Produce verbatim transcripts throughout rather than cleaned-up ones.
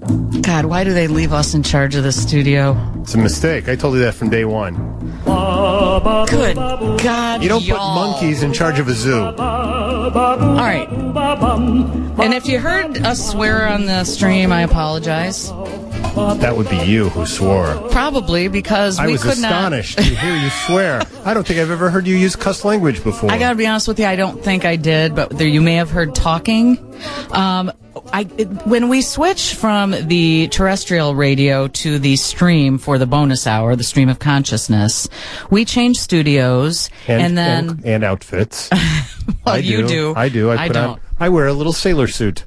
God, why do they leave us in charge of the studio? It's a mistake. I told you that from day one. Good God, You don't y'all. put monkeys in charge of a zoo. All right. And if you heard us swear on the stream, I apologize. That would be you who swore. Probably because I we was could astonished not. to hear you swear. I don't think I've ever heard you use cuss language before. I got to be honest with you, I don't think I did, but there, you may have heard talking. Um, I, it, when we switch from the terrestrial radio to the stream for the bonus hour, the stream of consciousness, we change studios and, and then and, and outfits. well, I you do. do. I do. I, I put don't. On, I wear a little sailor suit.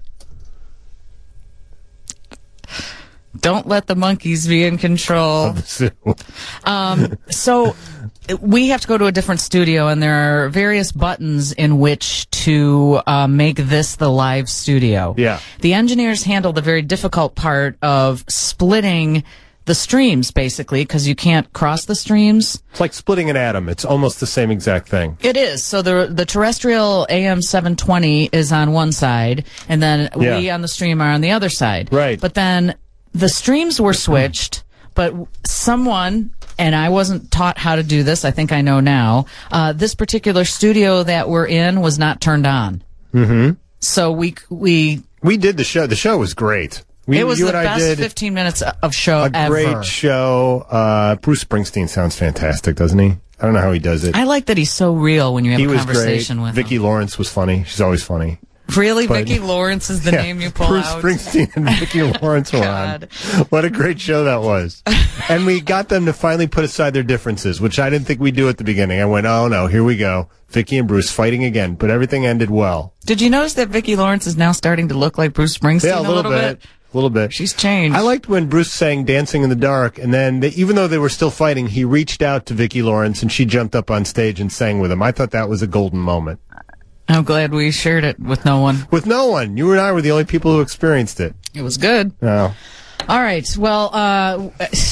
Don't let the monkeys be in control. Of the zoo. Um, so we have to go to a different studio, and there are various buttons in which to uh, make this the live studio. Yeah. The engineers handle the very difficult part of splitting the streams, basically, because you can't cross the streams. It's like splitting an atom. It's almost the same exact thing. It is. So the the terrestrial A M seven twenty is on one side, and then Yeah. we on the stream are on the other side. Right. But then the streams were switched, but someone, and I wasn't taught how to do this, I think I know now, uh, this particular studio that we're in was not turned on. Mm-hmm. So we, we, We did the show. The show was great. We, it was you the and I best did fifteen minutes of show a ever. great show. Uh, Bruce Springsteen sounds fantastic, doesn't he? I don't know how he does it. I like that he's so real when you have he a was conversation great. with Vicki him. Lawrence was funny. She's always funny. Really? But- Vicki Lawrence is the Yeah, name you pull Bruce out? Springsteen and Vicki Lawrence were on. God. What a great show that was. And we got them to finally put aside their differences, which I didn't think we'd do at the beginning. I went, oh no, here we go. Vicki and Bruce fighting again, but everything ended well. Did you notice that Vicki Lawrence is now starting to look like Bruce Springsteen Yeah, a little, bit. A little bit. She's changed. I liked when Bruce sang Dancing in the Dark, and then they, even though they were still fighting, he reached out to Vicki Lawrence, and she jumped up on stage and sang with him. I thought that was a golden moment. I'm glad we shared it with no one. With no one. You and I were the only people who experienced it. It was good. Oh. All right. Well, uh,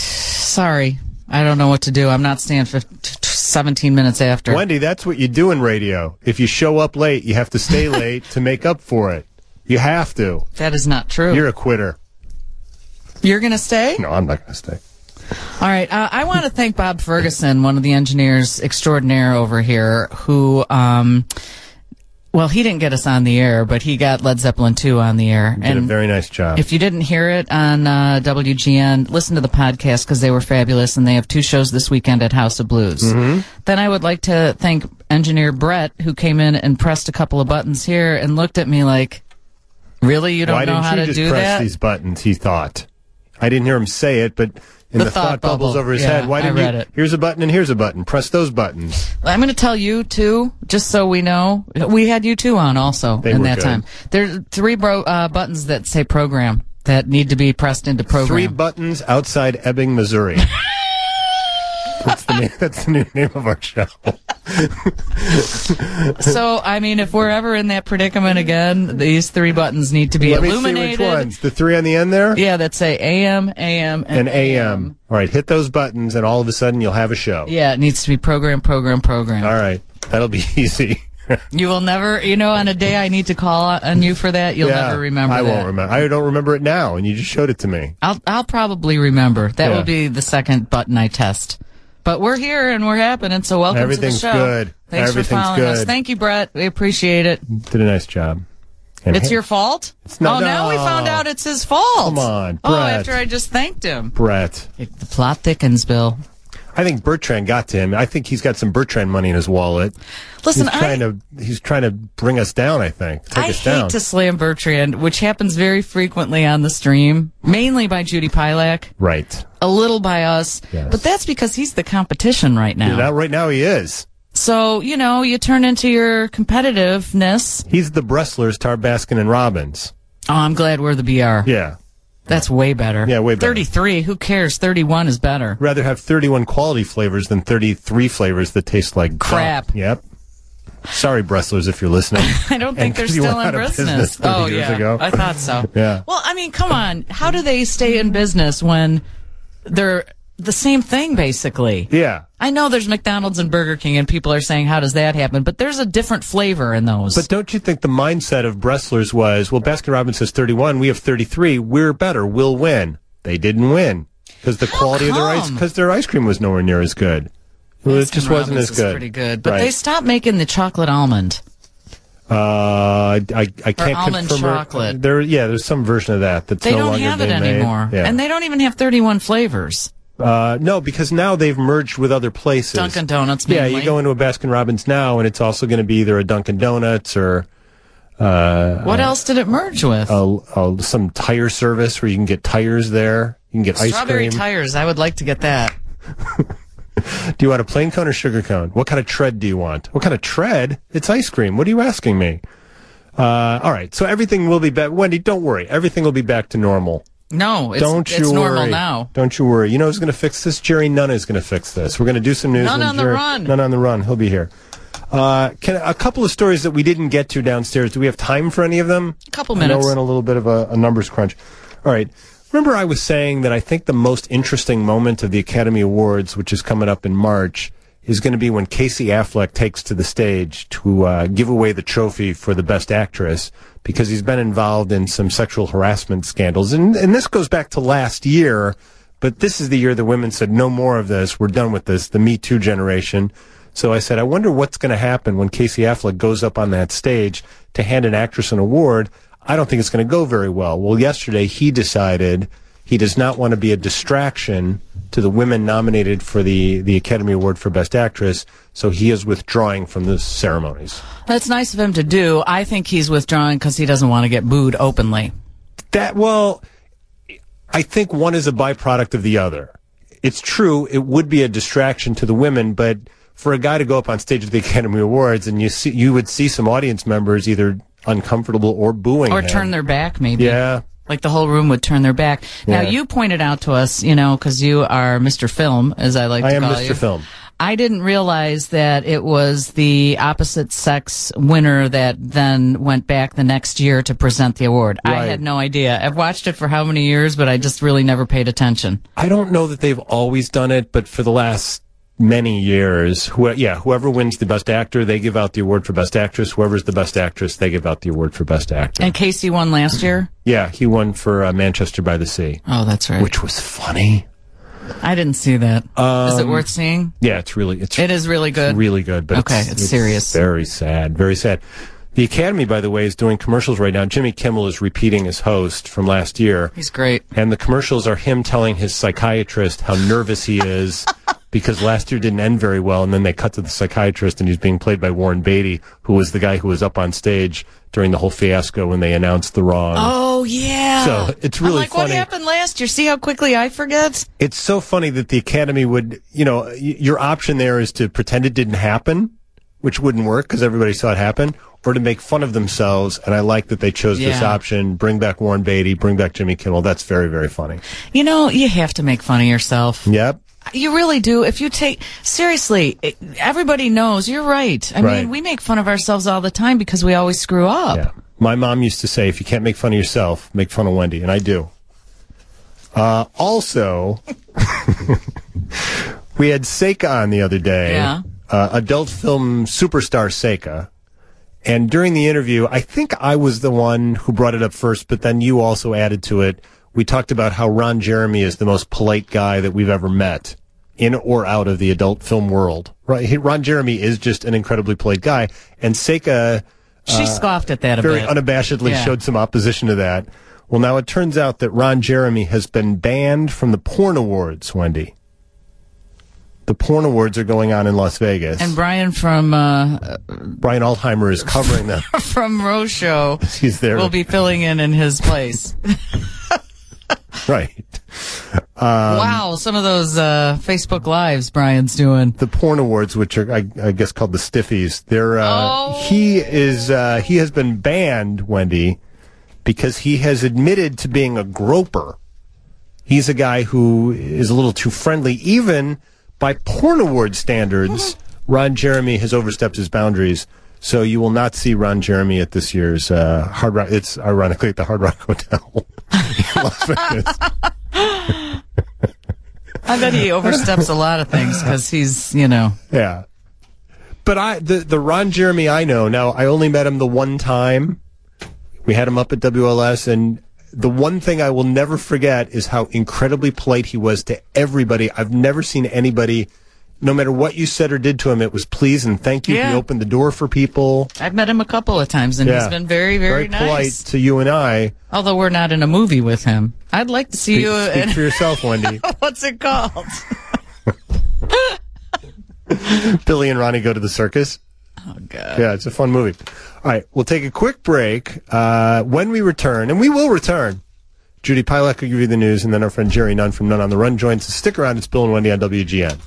sorry. I don't know what to do. I'm not staying for seventeen minutes after. Wendy, that's what you do in radio. If you show up late, you have to stay late to make up for it. You have to. That is not true. You're a quitter. You're going to stay? No, I'm not going to stay. All right. Uh, I want to thank Bob Ferguson, one of the engineers extraordinaire over here, who, um, well, he didn't get us on the air, but he got Led Zeppelin two on the air. You did a very nice job. If you didn't hear it on uh, W G N, listen to the podcast because they were fabulous, and they have two shows this weekend at House of Blues. Mm-hmm. Then I would like to thank engineer Brett, who came in and pressed a couple of buttons here and looked at me like, really? You don't Why know didn't how you to just do press that? these buttons, he thought. I didn't hear him say it, but in The the, thought thought, bubbles bubble. over his Yeah, head, why I didn't read you? it. Here's a button and here's a button. Press those buttons. I'm going to tell you, too, just so we know. We had you two on also They in were that good. time. There are three bro- uh, buttons that say program that need to be pressed into program. Three buttons outside Ebbing, Missouri. That's the name, that's the new name of our show. So, I mean, if we're ever in that predicament again, these three buttons need to be Let me illuminated. see which ones. The three on the end there? Yeah, that say A M, A M, and, And A M. All right, hit those buttons, and all of a sudden you'll have a show. Yeah, it needs to be program, program, program. All right, that'll be easy. You will never, you know, on a day I need to call on you for that, you'll Yeah, never remember I that. won't remember. I don't remember it now, and you just showed it to me. I'll, I'll probably remember. That Yeah. will be the second button I test. But we're here and we're happening, so welcome Everything's to the show. good. Thanks Everything's for following us. good. Thank you, Brett. We appreciate it. Did a nice job. And It's hey, your fault? It's not- oh, now we no. found out it's his fault. Come on, Oh, Brett. after I just thanked him. Brett. The plot thickens, Bill. I think Bertrand got to him. I think he's got some Bertrand money in his wallet. Listen, he's trying I, to he's trying to bring us down, I think. Take I us hate down. to slam Bertrand, which happens very frequently on the stream, mainly by Judy Pilak, Right. a little by us, Yes. but that's because he's the competition right now. Now, right now he is. So, you know, you turn into your competitiveness. He's the Brestlers, Tar Baskin and Robbins. Oh, I'm glad we're the B R. Yeah. That's way better. Yeah, way better. thirty-three, who cares? thirty-one is better. Rather have thirty-one quality flavors than thirty-three flavors that taste like Crap. dump. Yep. Sorry, Brestlers, if you're listening. I don't think And they're you still went in out of business. business thirty Oh, years yeah. ago. I thought so. Yeah. Well, I mean, come on. How do they stay in business when they're the same thing, basically? Yeah. I know there's McDonald's and Burger King, and people are saying, how does that happen? But there's a different flavor in those. But don't you think the mindset of Bresslers was, well, Baskin-Robbins has thirty-one, we have thirty-three, we're better, we'll win. They didn't win because the How quality come? of their ice, because their ice cream was nowhere near as good. Well, it just wasn't as good. Pretty good, but right. they stopped making the chocolate almond. Uh, I, I, I can't almond confirm. chocolate. There, yeah, there's some version of that that's They no don't longer have it being made. anymore, Yeah. and they don't even have thirty-one flavors. Uh, no, because now they've merged with other places. Dunkin' Donuts, Yeah, mainly. you go into a Baskin-Robbins now, and it's also going to be either a Dunkin' Donuts or uh, What else did it merge with? a, a, some tire service where you can get tires there. You can get ice Strawberry cream. tires. I would like to get that. Do you want a plain cone or sugar cone? What kind of tread do you want? What kind of tread? It's ice cream. What are you asking me? Uh, all right, so everything will be back. Wendy, don't worry. Everything will be back to normal. No, it's, Don't it's you normal worry. now. Don't you worry. You know who's going to fix this? Jerry Nunn is going to fix this. We're going to do some news. None when on the Jerry, run. None on the run. He'll be here. Uh, can, a couple of stories that we didn't get to downstairs. Do we have time for any of them? A couple I know minutes. we're in a little bit of a, a numbers crunch. All right. Remember I was saying that I think the most interesting moment of the Academy Awards, which is coming up in March, is going to be when Casey Affleck takes to the stage to uh, give away the trophy for the Best Actress, because he's been involved in some sexual harassment scandals. And, and this goes back to last year, but this is the year the women said, no more of this, we're done with this, the Me Too generation. So I said, I wonder what's going to happen when Casey Affleck goes up on that stage to hand an actress an award. I don't think it's going to go very well. Well, yesterday he decided he does not want to be a distraction to the women nominated for the, the Academy Award for Best Actress, so he is withdrawing from the ceremonies. That's nice of him to do. I think he's withdrawing because he doesn't want to get booed openly. That, well, I think one is a byproduct of the other. It's true, it would be a distraction to the women, but for a guy to go up on stage at the Academy Awards and you see, you would see some audience members either uncomfortable or booing Or him. turn their back, maybe. Yeah. Like the whole room would turn their back. Yeah. Now, you pointed out to us, you know, because you are Mister Film, as I like I to am call Mister you. Film. I didn't realize that it was the opposite sex winner that then went back the next year to present the award. I Right. had no idea. I've watched it for how many years, but I just really never paid attention. I don't know that they've always done it, but for the last many years, who, yeah, whoever wins the Best Actor, they give out the award for Best Actress. Whoever's the Best Actress, they give out the award for Best Actor. And Casey won last year? Yeah, he won for uh, Manchester by the Sea, Oh, that's right. which was funny. I didn't see that. Um, Is it worth seeing? Yeah, it's really, it's It is really good. really good. But Okay, it's, it's serious. Very sad, very sad. The Academy, by the way, is doing commercials right now. Jimmy Kimmel is repeating his host from last year. He's great. And the commercials are him telling his psychiatrist how nervous he is because last year didn't end very well. And then they cut to the psychiatrist, and he's being played by Warren Beatty, who was the guy who was up on stage during the whole fiasco when they announced the wrong. Oh, yeah. So it's really I'm like, funny. what happened last year? See how quickly I forget? It's so funny that the Academy would, you know, y- your option there is to pretend it didn't happen, which wouldn't work because everybody saw it happen, or to make fun of themselves. And I like that they chose this Yeah. option. Bring back Warren Beatty, bring back Jimmy Kimmel. That's very, very funny. You know, you have to make fun of yourself. Yep. You really do. If you take, seriously, it- everybody knows, you're right. I Right. mean, we make fun of ourselves all the time because we always screw up. Yeah. My mom used to say, if you can't make fun of yourself, make fun of Wendy. And I do. Uh, also, we had Seika on the other day. Yeah. Uh, adult film superstar Seika. And during the interview, I think I was the one who brought it up first, but then you also added to it. We talked about how Ron Jeremy is the most polite guy that we've ever met, in or out of the adult film world. Right? Ron Jeremy is just an incredibly polite guy. And Seika She scoffed at that a very bit. unabashedly Yeah. showed some opposition to that. Well, now it turns out that Ron Jeremy has been banned from the Porn Awards, Wendy. The Porn Awards are going on in Las Vegas. And Brian from uh, Brian Altheimer is covering them. from Rose Show He's there. will be filling in in his place. Right. Wow, some of those uh, Facebook Lives Brian's doing. The Porn Awards, which are, I, I guess, called the Stiffies, they're, uh, Oh. he is, uh, he has been banned, Wendy, because he has admitted to being a groper. He's a guy who is a little too friendly, even by Porn Award standards. Ron Jeremy has overstepped his boundaries, so you will not see Ron Jeremy at this year's uh, Hard Rock. It's ironically at the Hard Rock Hotel in Las Vegas. I bet he oversteps a lot of things because he's, you know. Yeah. But I, the, the Ron Jeremy I know, now I only met him the one time. We had him up at W L S, and the one thing I will never forget is how incredibly polite he was to everybody. I've never seen anybody, no matter what you said or did to him, it was please and thank you. Yeah. He opened the door for people. I've met him a couple of times, and Yeah. he's been very, very, Very polite nice. to you and I. Although we're not in a movie with him. I'd like to see Speak, you speak in... for yourself, Wendy. What's it called? Billy and Ronnie Go to the Circus. Oh, God. Yeah, it's a fun movie. All right, we'll take a quick break. Uh, when we return, and we will return, Judy Pilek will give you the news, and then our friend Jerry Nunn from Nunn on the Run joins us. Stick around. It's Bill and Wendy on W G N.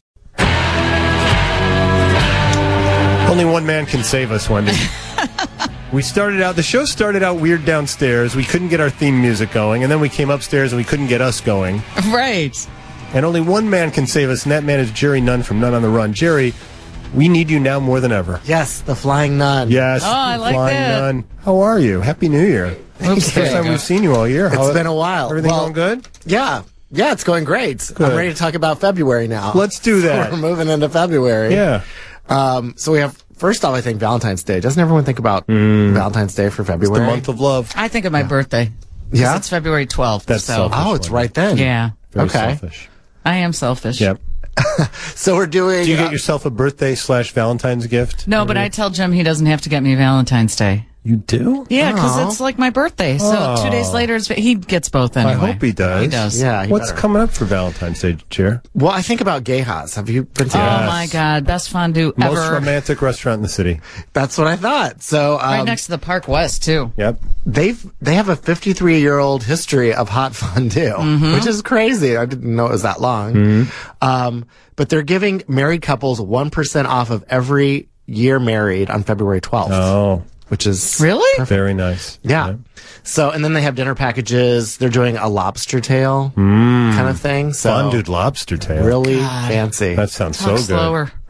Only one man can save us, Wendy. We started out, the show started out weird downstairs. We couldn't get our theme music going, and then we came upstairs and we couldn't get us going. Right. And only one man can save us, and that man is Jerry Nunn from Nunn on the Run. Jerry, we need you now more than ever. Yes, the Flying Nun. Yes. Oh, I like Flying that. Nun. How are you? Happy New Year. Thank First you. time we've seen you all year. It's How, been a while. Everything Well, going good? Yeah. Yeah, it's going great. Good. I'm ready to talk about February now. Let's do that. We're moving into February. Yeah. Um, so we have, first off, I think Valentine's Day. Doesn't everyone think about Valentine's Day for February? The month of love. I think of my birthday. 'Cause Yeah? It's February twelfth. That's so. selfish. Oh, it's right then. Yeah. Very Okay. selfish. I am selfish. Yep. So we're doing... Do you uh, get yourself a birthday slash Valentine's gift? No, but I tell Jim he doesn't have to get me Valentine's Day. You do? Yeah, because Aw. it's like my birthday. So Oh. two days later, it's, he gets both anyway. I hope he does. He does. Yeah, he What's better. coming up for Valentine's Day, Chair? Well, I think about Geha's. Have you been to Oh, Yes. my God. Best fondue Most ever. romantic restaurant in the city. That's what I thought. So um, right next to the Park West, too. Yep. they've they have a fifty-three year old history of hot fondue, Mm-hmm. which is crazy. I didn't know it was that long. Mm-hmm. Um, but they're giving married couples one percent off of every year married on February twelfth, Oh, which is Really? very nice. yeah. So, and then they have dinner packages. They're doing a lobster tail kind of thing. So Fondue lobster tail. really fancy. That sounds Talk so good. slower.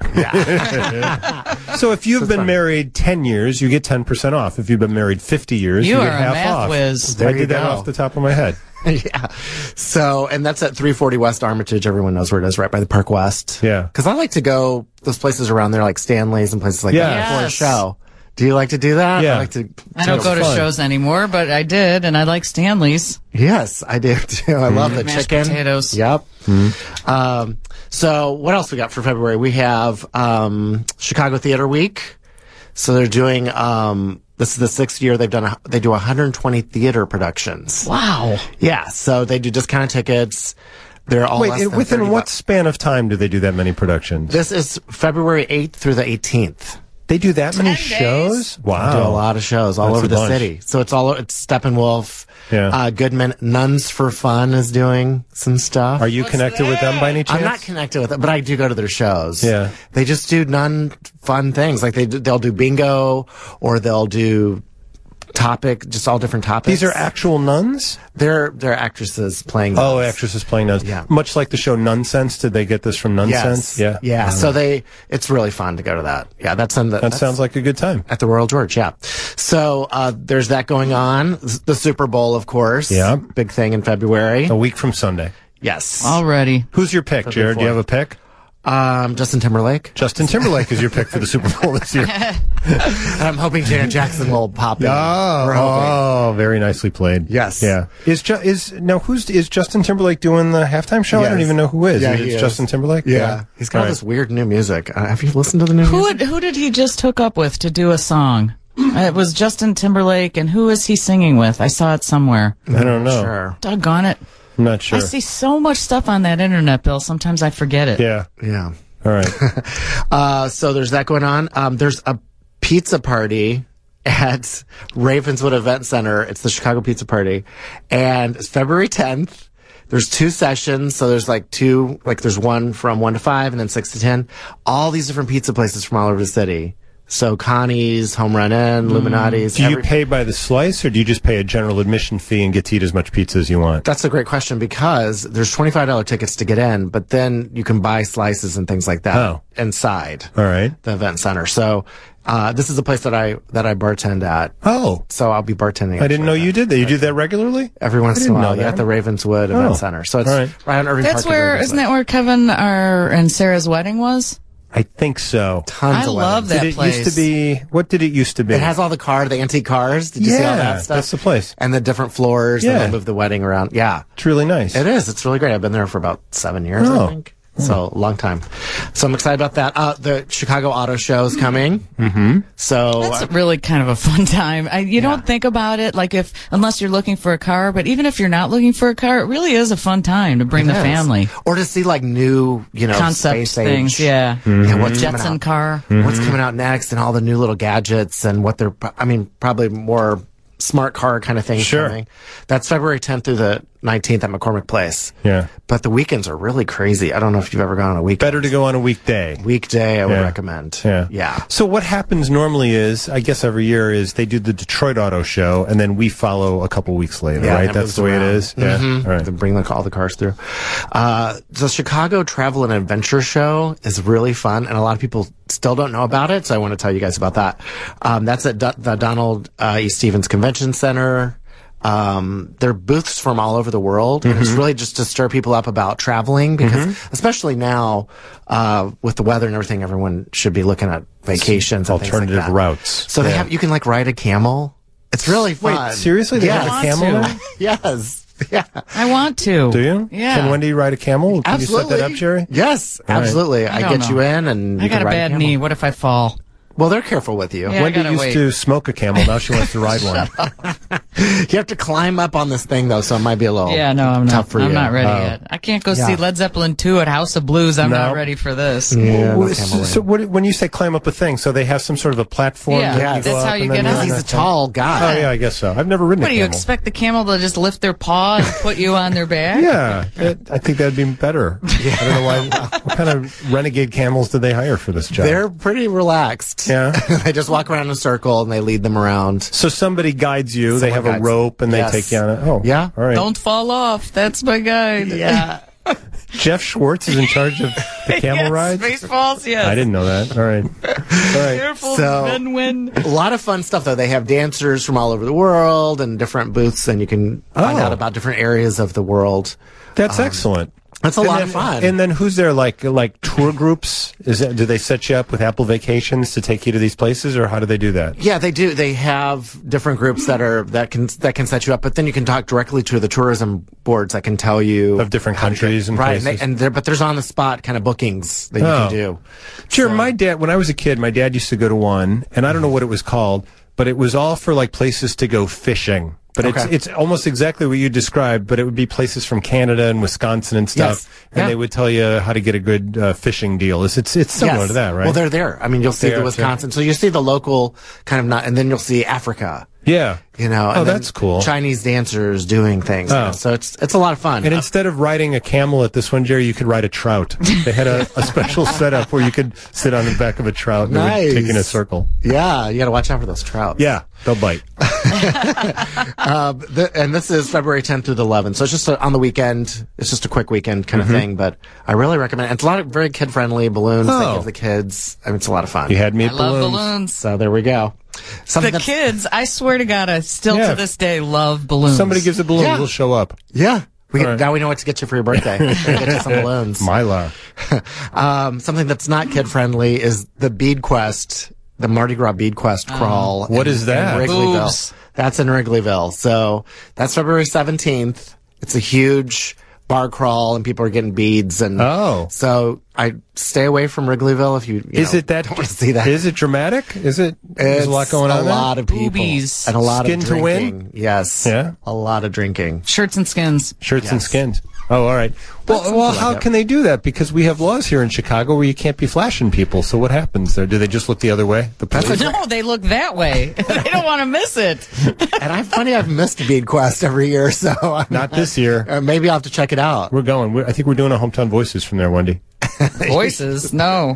So if you've been married ten years, you get ten percent off. If you've been married fifty years, You you, are get a half math off. whiz. There I you did that go. off the top of my head. Yeah. So, and that's at three forty West Armitage. Everyone knows where it is, right by the Park West. Yeah. Because I like to go those places around there, like Stanley's and places like Yeah. that before a Yes. show. Do you like to do that? Yeah. I like to. I don't Sounds go to fun. shows anymore, but I did, and I like Stanley's. Yes, I do too. I love the Mashed chicken. potatoes. Yep. Um, so what else we got for February? We have um, Chicago Theater Week. So they're doing. Um, this is the sixth year they've done. A, they do one hundred twenty theater productions. Wow. Yeah. So they do discounted tickets. They're all Wait, less and than within thirty what bucks. span of time do they do that many productions? This is February eighth through the eighteenth. They do that many ten shows? days. Wow. Do a lot of shows all That's over a the bunch. city. So it's all it's Steppenwolf. Yeah. Uh, Goodman Nuns for Fun is doing some stuff. Are you connected with them by any chance? I'm not connected with it, but I do go to their shows. Yeah. They just do non fun things. Like they do, they'll do bingo or they'll do topic, just all different topics. These are actual nuns? they're they're actresses playing. Oh, nuns. actresses playing nuns. Yeah. Much like the show Nonsense. Did they get this from Nonsense? Yes. Yeah. Yeah. So they, it's really fun to go to that. Yeah. That's in the, That that's sounds like a good time. at the Royal George. Yeah. So, uh, there's that going on. The Super Bowl, of course. Yeah. Big thing in February. A week from Sunday. Yes. Already. Who's your pick, Jared? Do you have a pick? Um, Justin Timberlake. Justin Timberlake is your pick for the Super Bowl this year. And I'm hoping Janet Jackson will pop in. Oh, We're hoping. oh, very nicely played. Yes. Yeah. Is Ju- is now who's is Justin Timberlake doing the halftime show? I don't Yes. even know who is. Yeah, Is he it is. Justin Timberlake? Yeah. He's got All all right. this weird new music. Uh, have you listened to the new Who music? would, who did he just hook up with to do a song? It was Justin Timberlake, and who is he singing with? I saw it somewhere. I don't know. Sure. Doggone it. I'm not sure. I see so much stuff on that internet, Bill. Sometimes I forget it. Yeah. Yeah. All right. Uh, so there's that going on. Um, there's a pizza party at Ravenswood Event Center. It's the Chicago Pizza Party. And it's February tenth. There's two sessions. So there's like two, like there's one from one to five and then six to ten. All these different pizza places from all over the city. So Connie's, Home Run Inn, Illuminati's. Do you every- pay by the slice, or do you just pay a general admission fee and get to eat as much pizza as you want? That's a great question because there's twenty-five dollars tickets to get in, but then you can buy slices and things like that Oh. inside All right. the event center. So Uh, this is a place that I that I bartend at. Oh, So I'll be bartending. I didn't know actually you at did that. You do that regularly? every once I in a didn't while. know Yeah, that. at the Ravenswood Oh. Event Center. So it's All right. right on Irving That's Park. in where, Ravenswood. isn't that where Kevin our, and Sarah's wedding was? I think so. Tons I of love weddings. that Did it place. used to be? What did it used to be? It has all the car, the antique cars. Did you see all Yeah, that stuff? that's the place. And the different floors. Yeah. And they move the wedding around. Yeah. It's really nice. It is. It's really great. I've been there for about seven years, Oh. I think. So, long time. So, I'm excited about that. Uh, the Chicago Auto Show is coming. Mm-hmm. So, That's really kind of a fun time. I, you don't think about it like if, unless you're looking for a car, but even if you're not looking for a car, it really is a fun time to bring the Yes. family. Or to see like new, you know, Concept space things, age. yeah. And what's coming Jetson out. car. What's coming out next and all the new little gadgets and what they're, I mean, probably more smart car kind of things Sure. coming. That's February tenth through the nineteenth at McCormick Place. Yeah. But the weekends are really crazy. I don't know if you've ever gone on a weekend. Better to go on a weekday. Weekday, I would Yeah. recommend. Yeah. Yeah. So what happens normally is, I guess every year is they do the Detroit Auto Show, and then we follow a couple weeks later, Yeah, right? it That's moves the way around. it is. Yeah. Mhm. All right. To bring the, all the cars through. Uh, the Chicago Travel and Adventure Show is really fun, and a lot of people still don't know about it, so I want to tell you guys about that. Um, that's at Do- the Donald uh, E. Stevens Convention Center. Um, there are booths from all over the world, and it's really just to stir people up about traveling, because especially now, uh, with the weather and everything, everyone should be looking at vacations and things like Alternative that. routes. So they Yeah. have, you can like ride a camel. It's really Wait, fun. seriously? They Yes. have a want camel to. now? Yes. Yeah. I want to. Do you? Yeah. Can Wendy ride a camel? Can Absolutely. you set that up, Jerry? Yes, All right. absolutely. I I, don't get know. you in, and I you got can a ride bad camel. knee. What if I fall? Well, they're careful with you. Yeah. I Wendy gotta used wait. to smoke a camel. Now she wants to ride one. You have to climb up on this thing, though, so it might be a little Yeah, no, I'm tough not. for I'm you. not ready Oh. yet. I can't go Yeah. see Led Zeppelin two at House of Blues. I'm No. not ready for this. Yeah, no Well, camel so, ring. so what, when you say climb up a thing, so they have some sort of a platform? Yeah, that you that's go up how you and then get you're up. on He's a that thing? tall guy. Oh yeah, I guess so. I've never ridden What a do you camel. expect the camel to just lift their paw and put you on their back? Yeah, it, I think that'd be better. I don't know why. What kind of renegade camels did they hire for this job? They're pretty relaxed. Yeah. They just walk around in a circle, and they lead them around. So somebody guides you. they Someone have a guides- rope, and they Yes. take you on it. Oh, Yeah. All right. Don't fall off. That's my guide. Yeah. Jeff Schwartz is in charge of the camel Yes, ride. Spaceballs, yes. I didn't know that. All right. All right. Careful, So- then win. A lot of fun stuff, though. They have dancers from all over the world and different booths, and you can find Oh. out about different areas of the world. That's excellent. That's a And lot then- of fun. And then who's there? Like like tour groups? Is that, do they set you up with Apple Vacations to take you to these places, or how do they do that? Yeah, they do. They have different groups that are that can that can set you up, but then you can talk directly to the tourism boards that can tell you Of different how to countries and right. places. And, they, and there, but there's on the spot kind of bookings that you Oh. can do. Sure. My dad, when I was a kid, my dad used to go to one, and I don't know what it was called, but it was all for like places to go fishing. But Okay. it's it's almost exactly what you described, but it would be places from Canada and Wisconsin and stuff, Yes. and Yeah. they would tell you how to get a good uh, fishing deal. It's it's, it's similar Yes. to that, right? Well, they're there. I mean, you'll see They the are, too. Wisconsin, so you see the local kind of not, and then you'll see Africa. yeah. You know, Oh, and then that's cool. Chinese dancers doing things. you Oh. know, so it's it's a lot of fun. And instead of riding a camel at this one, Jerry, you could ride a trout. They had a, a special setup where you could sit on the back of a trout and Nice. it would take you in a circle. yeah, you got to watch out for those trout. Yeah, they'll bite. Uh, the, and this is February tenth through the eleventh. So it's just a, on the weekend. It's just a quick weekend kind of Mm-hmm. thing, but I really recommend it. It's a lot of very kid friendly balloons they Oh. give the kids. I mean, it's a lot of fun. You had me I at love balloons. balloons. So there we go. Something The that's- kids, I swear to God, I still Yeah. to this day love balloons. Somebody gives a balloon, Yeah. we'll show up. Yeah. We, All right. Now we know what to get you for your birthday. We'll get you some balloons. Mylar. Um, something that's not kid friendly is the Bead Quest, the Mardi Gras Bead Quest crawl. What in- is that? In Wrigleyville. Boobs. That's in Wrigleyville. So that's February seventeenth. It's a huge bar crawl, and people are getting beads. And Oh. so I stay away from Wrigleyville if you. you Is know, it that? Don't want to see that. Is it dramatic? Is it? There's It's a lot going on. A there? lot of people Boobies. and a lot Skin of to win? drinking. Yes. Yeah? A lot of drinking. Shirts and skins. Shirts and Yes. skins. Oh, all right. Well, something well, like how that. can they do that? Because we have laws here in Chicago where you can't be flashing people. So what happens there? Do they just look the other way? The police? No, they look that way. They don't want to miss it. And I'm funny. I've missed Bead Quest every year, so I'm Not this year. Uh, maybe I'll have to check it out. We're going. We're, I think we're doing a Hometown Voices from there, Wendy. Voices, no.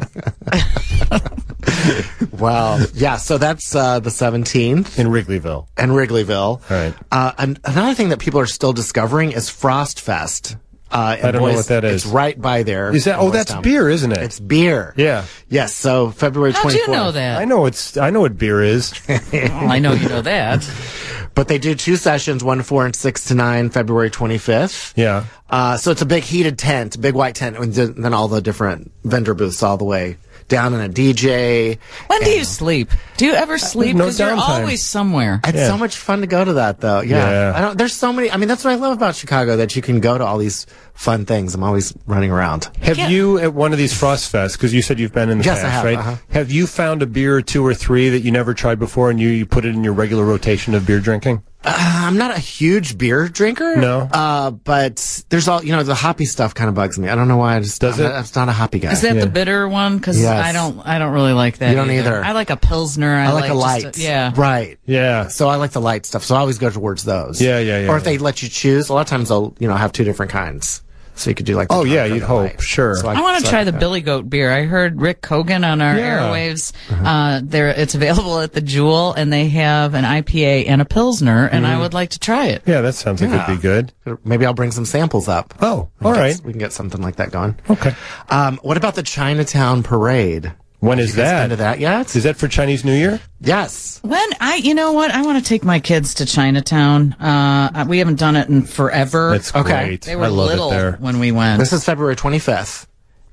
Wow. Yeah, so that's uh, the seventeenth In Wrigleyville. in Wrigleyville. All right. Uh, and another thing that people are still discovering is Frost Fest. Uh, I don't know what that is. It's right by there. Is that? in Oh, West that's Town. beer, isn't it? It's beer. Yeah. Yes. So February How'd twenty-fourth. you know that? I know it's. I know what beer is. Well, I know you know that. But they do two sessions, one to four and six to nine, February twenty-fifth. Yeah. Uh, so it's a big heated tent, big white tent, and then then all the different vendor booths all the way down, and a D J. When do you sleep? Do you ever sleep? no Because you're downtime. always somewhere. It's Yeah. so much fun to go to that, though. Yeah. Yeah. I don't, there's so many. I mean, that's what I love about Chicago, that you can go to all these fun things. I'm always running around. Have Yeah. you at one of these Frost Fests? Because you said you've been in the Yes, I past, have, right? uh-huh. Have you found a beer or two or three that you never tried before, and you, you put it in your regular rotation of beer drinking? Uh, I'm not a huge beer drinker. No. Uh, but there's all, you know, the hoppy stuff kind of bugs me. I don't know why. I just, Does I'm it? Not, I'm just not a hoppy guy. Is that Yeah. the bitter one? Because Yes. I don't, I don't really like that. You don't either. I like a pilsner. I, I like, a just light. yeah. Right. Yeah. So I like the light stuff. So I always go towards those. Yeah, yeah, yeah, Or if yeah. they let you choose, a lot of times they'll, you know, have two different kinds. So you could do like the Oh, yeah, dark or you'd the hope. light. Sure. So I want so to try like the that. Billy Goat beer. I heard Rick Cogan on our Yeah. airwaves. Uh, there, it's available at the Jewel, and they have an I P A and a pilsner, and I would like to try it. Yeah, that sounds like Yeah. it'd be good. Maybe I'll bring some samples up. Oh, We all can right. get- We can get something like that going. Okay. Um, what about the Chinatown Parade? When Have is you guys that? been to that yet? Is that for Chinese New Year? Yes. When I, you know what, I want to take my kids to Chinatown. Uh, we haven't done it in forever. That's Okay. great. They were I love little it there. when we went. This is February twenty-fifth.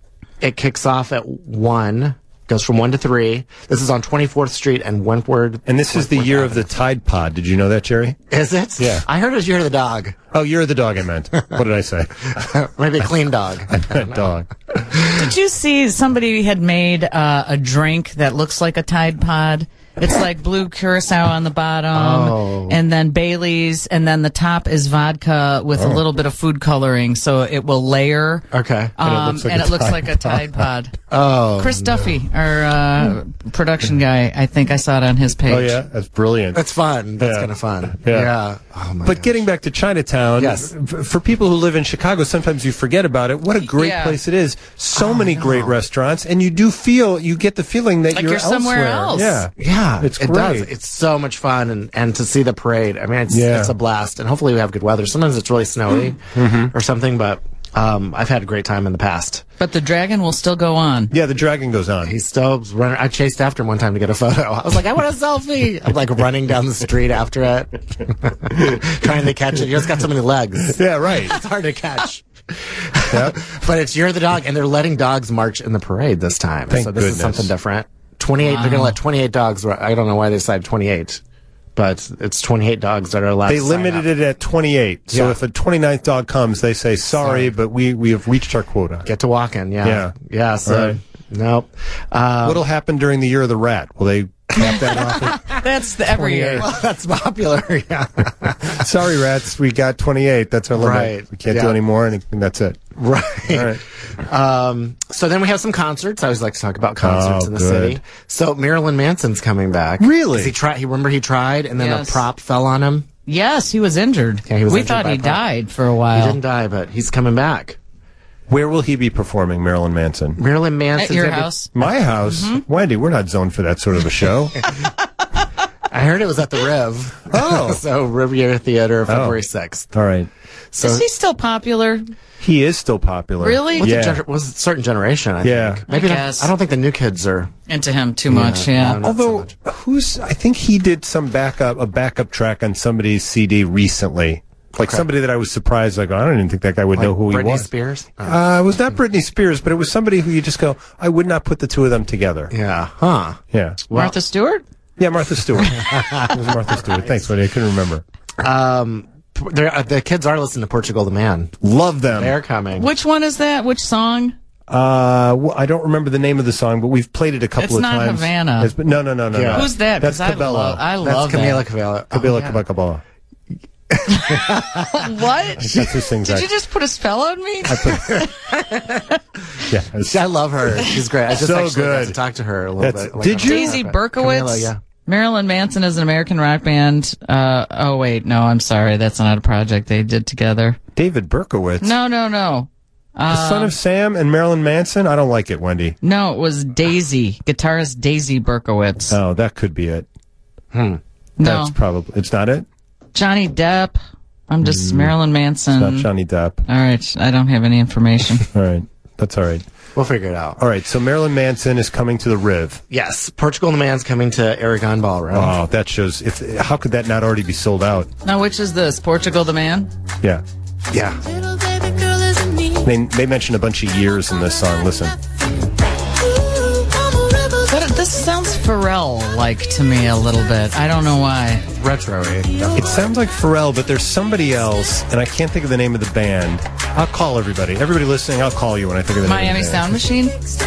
It kicks off at one, goes from one to three. This is on twenty-fourth Street and Wentworth. And this is the year of the Tide Pod. Did you know that, Jerry? Is it? Yeah. I heard it was Year of the Dog. Oh, you're the dog I meant. What did I say? Maybe a clean dog. dog. Did you see somebody had made uh, a drink that looks like a Tide Pod? It's like blue curacao on the bottom, Oh. and then Bailey's, and then the top is vodka with a little bit of food coloring, so it will layer. Okay. Um, And it looks like and a it looks Tide like a Tide Pod. Oh. Chris Duffy, our uh, production guy, I think I saw it on his page. Oh, yeah? That's brilliant. That's fun. That's Yeah. kind of fun. Yeah. Yeah. Oh, my But gosh. getting back to Chinatown, Yes. f- for people who live in Chicago, sometimes you forget about it. What a great Yeah. place it is. So Oh, many great restaurants, and you do feel, you get the feeling that Like you're, you're somewhere elsewhere. else. Yeah. Yeah, It's it great. does. It's so much fun, and, and to see the parade. I mean, it's Yeah. it's a blast, and hopefully we have good weather. Sometimes it's really snowy Mm-hmm. or something, but um, I've had a great time in the past. But the dragon will still go on. Yeah, the dragon goes on. He's still running. I chased after him one time to get a photo. I was like, I want a selfie. I'm like running down the street after it, trying to catch it. He just got so many legs. Yeah, right. It's hard to catch. Yep. But it's You're the Dog, and they're letting dogs march in the parade this time. Thank so this goodness. is something different. twenty-eight. They're going to let twenty-eight dogs. ri- I don't know why they decided twenty-eight, but it's twenty-eight dogs that are allowed. They to sign limited up. it at twenty-eight. So Yeah. if a twenty-ninth dog comes, they say, sorry, Sorry. but we, we have reached our quota. Get to walking. Yeah. Yeah. Yeah. So All right. nope. Um, What'll happen during the year of the rat? Will they cap that off? That's the, every year. well, that's popular. Yeah. At, sorry, rats, we got twenty-eight. That's our limit. Right. We can't Yeah. do any more, and and that's it. Right. All right. Um, so then we have some concerts. I always like to talk about concerts Oh, in the good. city. So Marilyn Manson's coming back. Really? 'Cause He tried. He remember he tried, and then Yes. a prop fell on him. Yes, he was injured. Yeah, he was we injured thought by he a prop. died for a He while. didn't die, but he's coming back. Where will he be performing, Marilyn Manson? Marilyn Manson. At your house. My house? Wendy, we're not zoned for that sort of a show. I heard it was at the Riv. Oh. So Riviera Theater, February sixth. All right. So Is he still popular? He is still popular. Really? what's Yeah. a gener- was a certain generation, I Yeah. think. Maybe I not- guess. I don't think the new kids are. Into him too much, yeah. no, not so Although, much. who's, I think he did some backup, a backup track on somebody's C D recently. Like Okay. somebody that I was surprised, like, I don't even think that guy would know who Britney he was. Spears? Oh. Uh, it was not Britney Spears, but it was somebody who you just go, I would not put the two of them together. Yeah. Huh. Yeah. Martha Stewart? Yeah, Martha Stewart. It was Martha Stewart. Thanks, Wendy. I couldn't remember. Um, p- they're- uh, the kids are listening to Portugal the Man. Love them. They're coming. Which one is that? Which song? Uh, well, I don't remember the name of the song, but we've played it a couple It's of not times. Havana. It's- no, no, no, no, Yeah. no. Who's that? That's 'Cause I Cabello. love, I That's love Camila that. Cabello. Cabello, Oh, yeah. Cabello, Cabello. What? That's who sings Did that. you just put a spell on me? Yeah. it's- I love her. She's great. I just So actually got good. to talk to her a little That's- bit. like, did on you? Daisy Camila, Berkowitz? yeah. Marilyn Manson is an American rock band. Uh, oh, wait. No, I'm sorry. That's not a project they did together. David Berkowitz. No, no, no. The son of Sam and Marilyn Manson? I don't like it, Wendy. No, it was Daisy, guitarist Daisy Berkowitz. Oh, that could be it. no, That's probably, it's not it? Johnny Depp. I'm just Marilyn Manson. It's not Johnny Depp. All right, I don't have any information. All right, that's all right. We'll figure it out. All right, so Marilyn Manson is coming to the Riv. Yes, Portugal the Man's coming to Aragon Ballroom. Oh, that shows. If how could that not already be sold out? Now, which is this? Portugal the Man? Yeah, Yeah. they they mention a bunch of years in this song. Listen, But this sounds Pharrell-like to me a little bit. I don't know why. Retro-y. it sounds like Pharrell, but there's somebody else, and I can't think of the name of the band. I'll call everybody. Everybody listening, I'll call you when I think of the Miami name of the Sound band. Machine?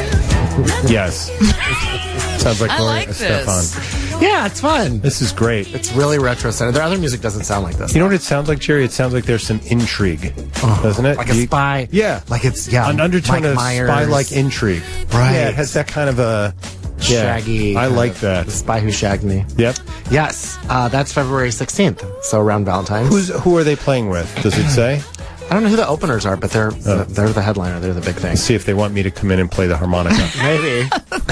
Yes. Sounds like I Gloria like this. Estefan. Yeah, it's fun. This is great. It's really retro-centered. Their other music doesn't sound like this. You know what it sounds like, Jerry? It sounds like there's some intrigue, doesn't it? Like a You- spy. Yeah. Like it's, yeah. An undertone Mike of Myers. spy-like intrigue. Right. Yeah, it has that kind of a yeah, Shaggy. I kind like of- that. The Spy Who Shagged Me. Yep. Yes, uh, that's February sixteenth, so around Valentine's. Who's who are they playing with? Does it say? I don't know who the openers are, but they're they're the headliner. They're the big thing. See if they want me to come in and play the harmonica. Maybe.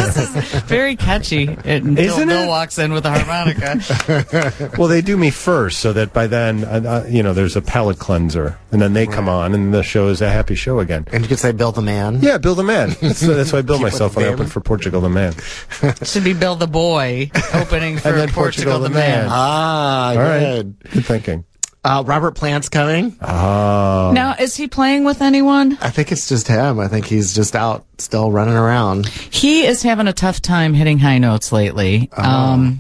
Very catchy. It, Bill, Isn't Bill it? walks in with a harmonica. Well, they do me first, so that by then, uh, uh, you know, there's a palate cleanser, and then they come on, and the show is a happy show again. And you could say Bill the Man. Yeah, Bill the Man. That's, that's why I bill Keep myself with when I the open man. for Portugal the Man. Should be Bill the Boy opening for And then Portugal, the Man. Ah, All right. good. Good thinking. Uh, Robert Plant's coming. Oh. Now, is he playing with anyone? I think it's just him. I think he's just out still running around. He is having a tough time hitting high notes lately. Um,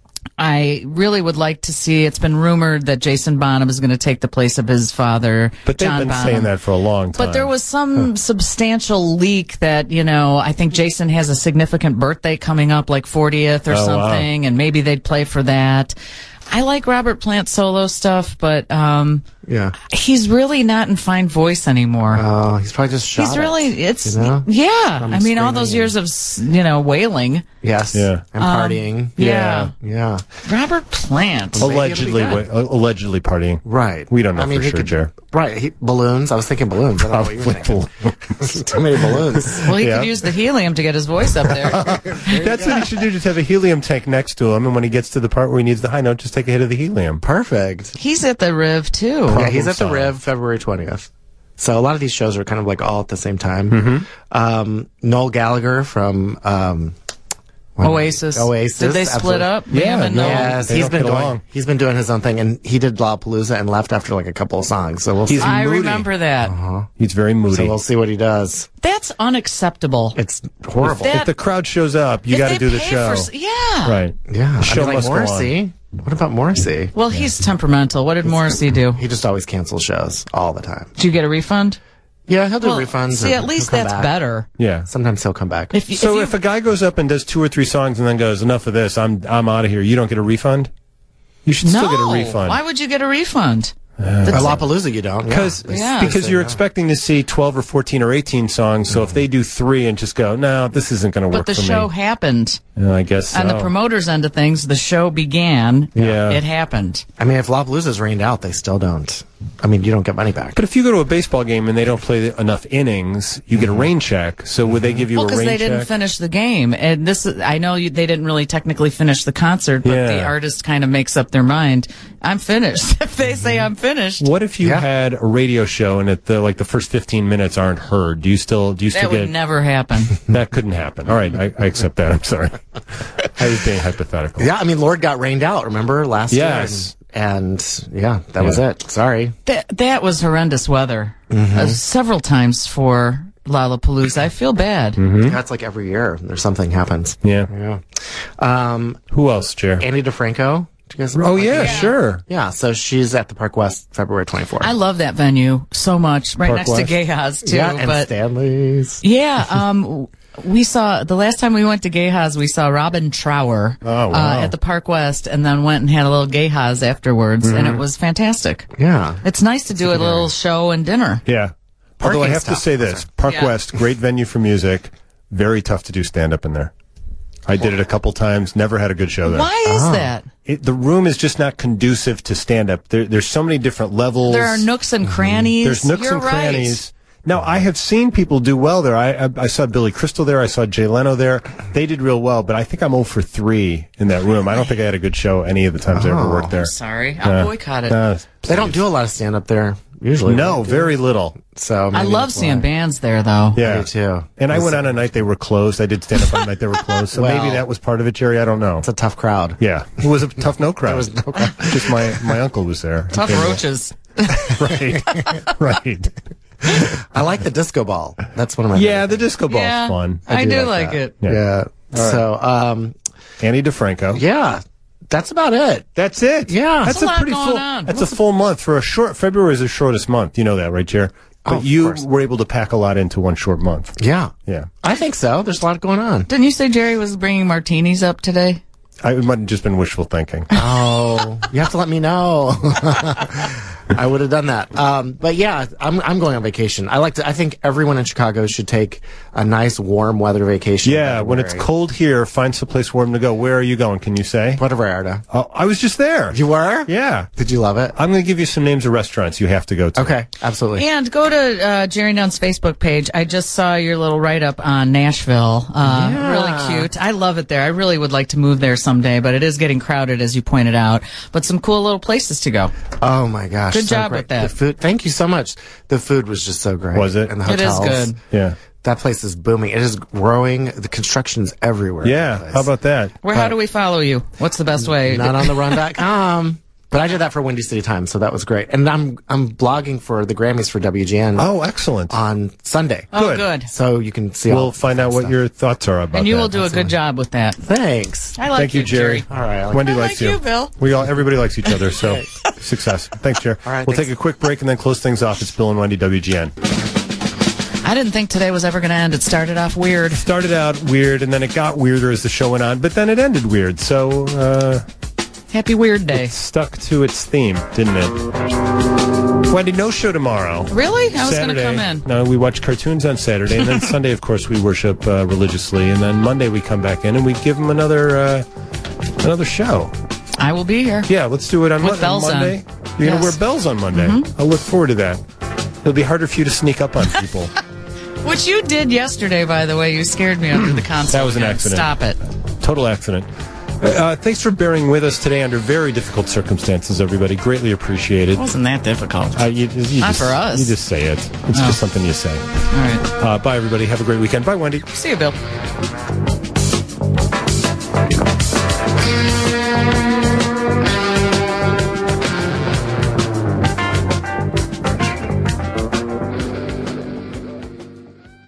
I really would like to see. It's been rumored that Jason Bonham is going to take the place of his father, But they've John been Bonham. saying that for a long time. But there was some substantial leak that, you know, I think Jason has a significant birthday coming up, like fortieth or Oh, wow. something, and maybe they'd play for that. I like Robert Plant's solo stuff, but um, Yeah. he's really not in fine voice anymore. Oh, he's probably just shot he's it, really, it's, you know? yeah. From I mean, all screaming those and- years of, s- you know, wailing. Yes. Yeah. And partying. Yeah. Yeah. Robert Plant. Maybe it'll be allegedly, good. wa- allegedly partying. Right. We don't know I mean, for he sure, could- Jer. Right. He, balloons. I was thinking balloons. I don't know what you were thinking. Too many balloons. Well, he Yeah. could use the helium to get his voice up there. That's what he should do. Just have a helium tank next to him, and when he gets to the part where he needs the high note, just take a hit of the helium. Perfect. He's at the Riv, too. Yeah, he's at the solved. Riv February twentieth. So a lot of these shows are kind of like all at the same time. Mm-hmm. Um, Noel Gallagher from um, what- Oasis. Oasis. Did they split absolutely. up? Yeah, Bam and no. Noel? Yes, They he's don't been get doing along. he's been doing his own thing, and he did Lollapalooza and left after like a couple of songs. So we'll He's see. I moody. remember that. He's very moody. So we'll see what he does. That's unacceptable. It's horrible. That- if the crowd shows up, you If got to they do the pay show. for s- yeah. Right. yeah, The show I mean, like must go on. Morrissey. What about Morrissey? Well, he's temperamental. What did Morrissey do? He just always cancels shows all the time. Did you get a refund? Yeah, he'll do Well, refunds. see, or at least he'll come that's back. better. Yeah. Sometimes he'll come back. If, you- So if, you, if a guy goes up and does two or three songs and then goes, enough of this, I'm I'm out of here, you don't get a refund? You should no, still get a refund. why would you get a refund? At Lollapalooza, you don't. Because yeah. Yeah. because you're expecting to see twelve or fourteen or eighteen songs, so if they do three and just go, no, this isn't going to work But the for show me. happened. Yeah, I guess so. On the promoter's end of things, the show began. Yeah. It happened. I mean, if Lollapalooza's rained out, they still don't. I mean, you don't get money back. But if you go to a baseball game and they don't play enough innings, you get a rain check. So would they give you Well, a because rain they check? didn't finish the game, and this is, I know you, they didn't really technically finish the concert, but Yeah. the artist kind of makes up their mind. I'm finished. If they say I'm finished, What if you Yeah. had a radio show and at the like the first fifteen minutes aren't heard? Do you still do you still that would get never happen. that couldn't happen? All right, I, I accept that. I'm sorry. I was being hypothetical. Yeah, I mean, Lord got rained out. Remember last Yes. year? And, and yeah, that was Yeah. it. Sorry. that that was horrendous weather Mm-hmm. uh, several times for Lollapalooza. I feel bad. Mm-hmm. That's like every year. There's something happens. Yeah. Yeah. Um, Who else, Jer? Annie DeFranco. Do you guys Oh yeah, sure. Yeah. So she's at the Park West February twenty-fourth. I love that venue so much. Right Park next West? to Gay Haas too. yeah, and but Stanley's. yeah, um, we saw the last time we went to Gay Haas, we saw Robin Trower Oh, wow. uh, at the Park West, and then went and had a little Gay Haas afterwards, and Mm-hmm. it was fantastic. Yeah. It's nice to do a little show and dinner. Yeah. Although I Parking's have to tough. say this, Park Yeah. West, great venue for music, very tough to do stand up in there. I did it a couple times, never had a good show there. Why is that? It, the room is just not conducive to stand up. There, there's so many different levels. There are nooks and crannies. There's nooks You're and right. crannies. Now, I have seen people do well there. I, I I saw Billy Crystal there. I saw Jay Leno there. They did real well, but I think I'm zero for three in that room. I don't think I had a good show any of the times I ever worked there. Sorry, I'll Uh, boycott it. Uh, They don't do a lot of stand up there usually. no, very little. So I maybe love that's seeing why. bands there, though. Yeah. Me too. And I went on a night they were closed. I did stand up on a night they were closed. So Well- maybe that was part of it, Jerry. I don't know. It's a tough crowd. Yeah. It was a tough no crowd. It was no crowd. Just my, my uncle was there. Tough Okay. roaches. Right. Right. I like the disco ball. That's one of my Yeah, the disco ball's Yeah, fun. I do like that. it. Yeah. So, um, Annie DeFranco. yeah, that's about it. That's it. Yeah. That's There's a lot pretty going full. on. That's a full month for a short. February is the shortest month. You know that, right, Jer? But Oh, of you course. were able to pack a lot into one short month. Yeah. Yeah. I think so. There's a lot going on. Didn't you say Jerry was bringing martinis up today? I, it might have just been wishful thinking. Oh, you have to let me know. I would have done that. Um, but yeah, I'm I'm going on vacation. I like to. I think everyone in Chicago should take a nice warm weather vacation. Yeah, when it's cold here, find someplace warm to go. Where are you going? Can you say? Puerto Vallarta. Oh, I was just there. You were? Yeah. Did you love it? I'm going to give you some names of restaurants you have to go to. Okay, absolutely. And go to uh, Jerry Dunn's Facebook page. I just saw your little write-up on Nashville. Uh, Yeah. Really cute. I love it there. I really would like to move there someday, but it is getting crowded, as you pointed out. But some cool little places to go. Oh my gosh! Good so job great. with that. The food. Thank you so much. The food was just so great. Was it? And the It is hotels. good. Yeah. That place is booming. It is growing. The construction's everywhere. Yeah. That place. How about that? Where? How do we follow you? What's the best way? Not on the run dot com. But I did that for Windy City Times, so that was great. And I'm I'm blogging for the Grammys for W G N Oh, excellent. on Sunday. Oh, good. good. So you can see all We'll the find fun out what stuff. your thoughts are about And you that. will do a good job with that. Thanks. I like Thank you, Jerry. All right. I like Wendy I likes like you. you, Bill. We all, everybody likes each other, so success. Thanks, Jerry. All right, we'll thanks. take a quick break and then close things off. It's Bill and Wendy, W G N. I didn't think today was ever going to end. It started off weird. Started out weird, and then it got weirder as the show went on, but then it ended weird. So, uh, Happy Weird Day. stuck to its theme, didn't it? Wendy, no show tomorrow. Really? I was going to Saturday, come in. No, we watch cartoons on Saturday, and then Sunday, of course, we worship uh, religiously, and then Monday we come back in and we give them another uh, another show. I will be here. Yeah, let's do it on, With Mon- bells on Monday. on. You're going to Yes. Mm-hmm. wear bells on Monday. I'll look forward to that. It'll be harder for you to sneak up on people. Which you did yesterday, by the way. You scared me under the console. That was an again. accident. Stop it. Total accident. Uh, thanks for bearing with us today under very difficult circumstances, everybody. Greatly appreciated. It wasn't that difficult. Uh, you, you Not just, for us. You just say it. It's Oh. just something you say. All right. Uh, bye, everybody. Have a great weekend. Bye, Wendy. See you, Bill.